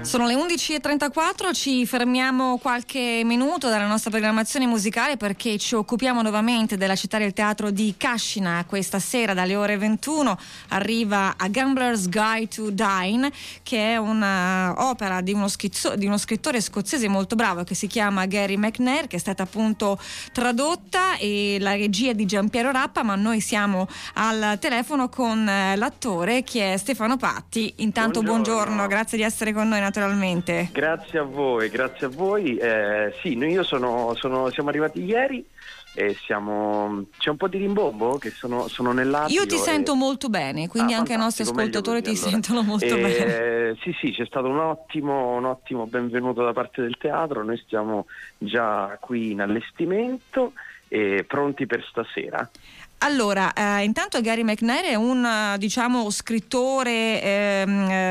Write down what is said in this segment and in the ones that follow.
Sono le 11.34, ci fermiamo qualche minuto dalla nostra programmazione musicale perché ci occupiamo nuovamente della città del teatro di Cascina. Questa sera dalle ore 21 arriva A Gambler's Guide to Dine, che è un'opera di uno scrittore scozzese molto bravo che si chiama Gary McNair, che è stata appunto tradotta, e la regia di Giampiero Rappa, ma noi siamo al telefono con l'attore che è Stefano Patti. Intanto buongiorno, grazie di essere con noi naturalmente. Grazie a voi. Sì, siamo arrivati ieri e c'è un po' di rimbombo che sono nell'atrio. Io ti sento molto bene, quindi anche i nostri ascoltatori ti sentono molto bene. Sì, c'è stato un ottimo benvenuto da parte del teatro. Noi stiamo già qui in allestimento e pronti per stasera. Allora, intanto Gary McNair è un scrittore,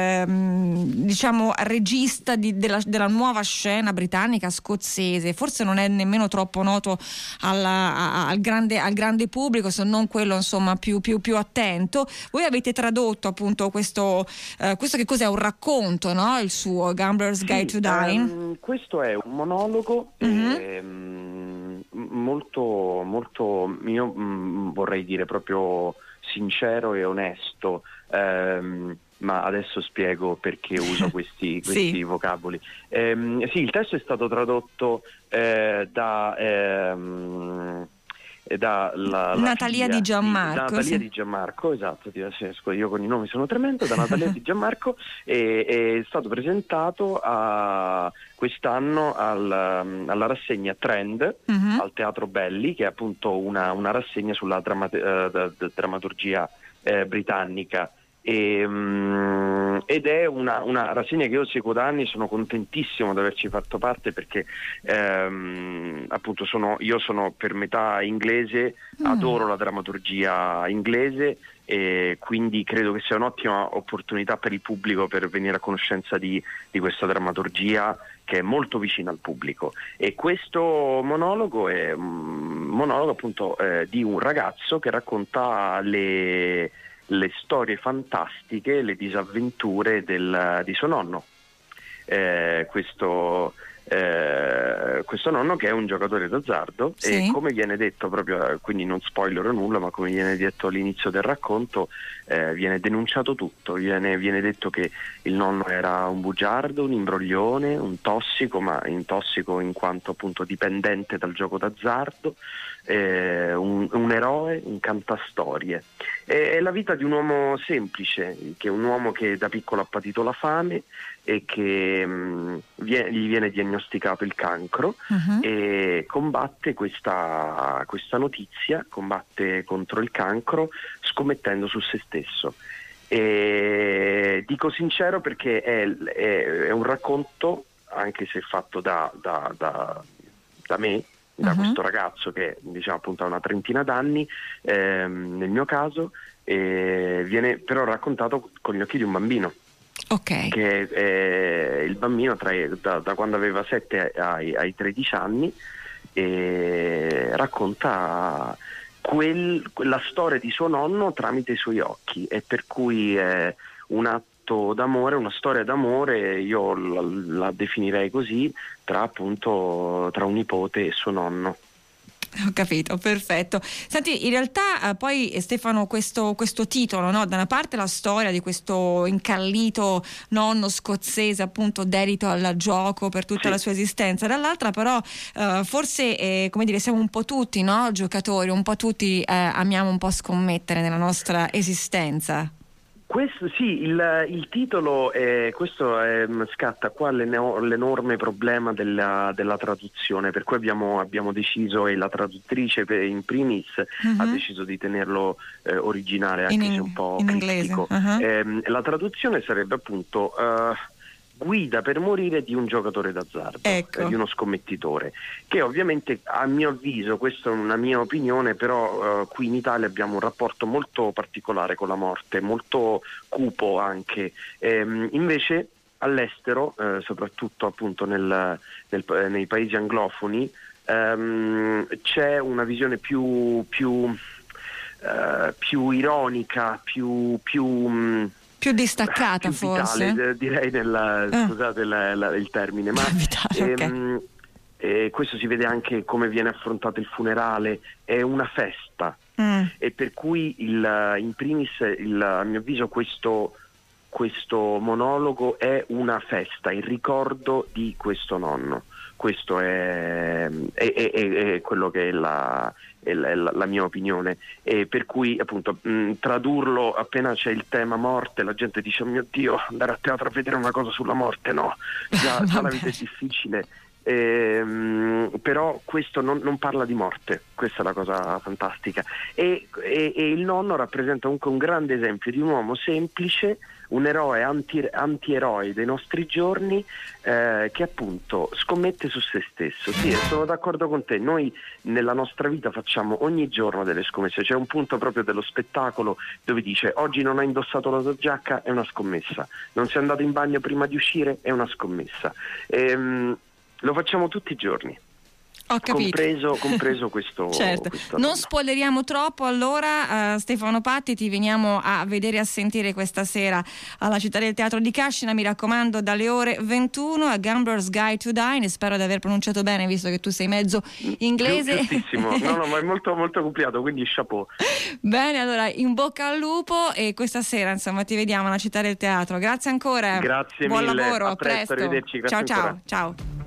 regista della nuova scena britannica scozzese. Forse non è nemmeno troppo noto al grande pubblico, se non quello insomma più attento. Voi avete tradotto appunto questo che cos'è? Un racconto, no? Il suo Gambler's Guide to Dine. Questo è un monologo molto io vorrei dire proprio sincero e onesto, ma adesso spiego perché uso questi sì. vocaboli. Sì, il testo è stato tradotto da Natalia Di Gianmarco, esatto, io con i nomi sono tremendo, da Natalia Di Gianmarco, è stato presentato quest'anno alla rassegna Trend al Teatro Belli, che è appunto una rassegna sulla drammaturgia britannica. Ed è una rassegna che io seguo da anni. Sono contentissimo di averci fatto parte perché appunto io sono per metà inglese, adoro la drammaturgia inglese e quindi credo che sia un'ottima opportunità per il pubblico per venire a conoscenza di questa drammaturgia che è molto vicina al pubblico. E questo monologo è un monologo appunto di un ragazzo che racconta le storie fantastiche, le disavventure di suo nonno. Questo nonno che è un giocatore d'azzardo, sì. E come viene detto proprio, quindi non spoilerò nulla, ma come viene detto all'inizio del racconto, viene denunciato tutto, viene detto che il nonno era un bugiardo, un imbroglione, un tossico, ma intossico in quanto appunto dipendente dal gioco d'azzardo, un eroe, un cantastorie. È la vita di un uomo semplice, che è un uomo che da piccolo ha patito la fame e che gli viene diagnosticato il cancro, e combatte questa notizia, combatte contro il cancro scommettendo su se stesso. E dico sincero perché è un racconto, anche se fatto da me, da questo ragazzo che diciamo appunto ha una trentina d'anni, nel mio caso, viene però raccontato con gli occhi di un bambino. Okay. Che il bambino da quando aveva 7 ai 13 anni, e racconta la storia di suo nonno tramite i suoi occhi, e per cui è un atto d'amore, una storia d'amore, io la definirei così, tra un nipote e suo nonno. Ho capito, perfetto. Senti, in realtà poi Stefano, questo titolo, no? Da una parte la storia di questo incallito nonno scozzese appunto dedito al gioco per tutta la sua esistenza, dall'altra però forse come dire, siamo un po' tutti, no? Giocatori, un po' tutti amiamo un po' scommettere nella nostra esistenza. Questo sì, il titolo scatta qua l'enorme problema della traduzione, per cui abbiamo deciso, e la traduttrice in primis ha deciso di tenerlo originale, anche se un po' criptico. La traduzione sarebbe appunto Guida per morire di un giocatore d'azzardo, ecco. Di uno scommettitore, che ovviamente, a mio avviso, questa è una mia opinione, però qui in Italia abbiamo un rapporto molto particolare con la morte, molto cupo anche. Invece all'estero, soprattutto appunto nei paesi anglofoni, c'è una visione più ironica, più più distaccata, più forse vitale, direi scusate il termine, ma vitale, okay. Questo si vede anche come viene affrontato il funerale, è una festa, e per cui in primis a mio avviso questo monologo è una festa, il ricordo di questo nonno. Questo è quello che è la mia opinione, e per cui appunto tradurlo appena c'è il tema morte, la gente dice: oh mio Dio, andare a teatro a vedere una cosa sulla morte, no, già la vita è difficile. Però questo non parla di morte, questa è la cosa fantastica, e il nonno rappresenta comunque un grande esempio di un uomo semplice, un eroe antieroe dei nostri giorni, che appunto scommette su se stesso. Sì, sono d'accordo con te, noi nella nostra vita facciamo ogni giorno delle scommesse, c'è un punto proprio dello spettacolo dove dice: oggi non hai indossato la tua giacca, è una scommessa, non sei andato in bagno prima di uscire, è una scommessa. Lo facciamo tutti i giorni. Ho capito. Compreso questo. Certo. Non spoileriamo troppo, allora Stefano Patti, ti veniamo a vedere e a sentire questa sera alla Città del Teatro di Cascina, mi raccomando, dalle ore 21 a Gambler's Guide to Dine. Spero di aver pronunciato bene, visto che tu sei mezzo inglese. Giustissimo, no, ma è molto molto complicato, quindi chapeau. Bene, allora in bocca al lupo, e questa sera insomma ti vediamo alla Città del Teatro. Grazie ancora. Grazie buon mille. Lavoro, a presto. Arrivederci. Ciao ancora. ciao.